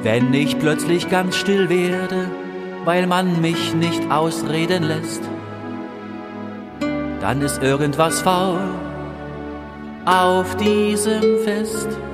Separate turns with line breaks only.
Wenn ich plötzlich ganz still werde, weil man mich nicht ausreden lässt, dann ist irgendwas faul auf diesem Fest.